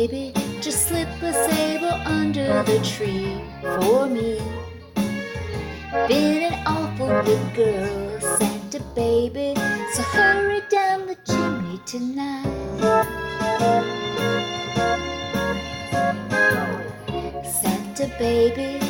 baby, just slip a sable under the tree for me. Been an awful good girl, Santa baby, so hurry down the chimney tonight. Santa baby,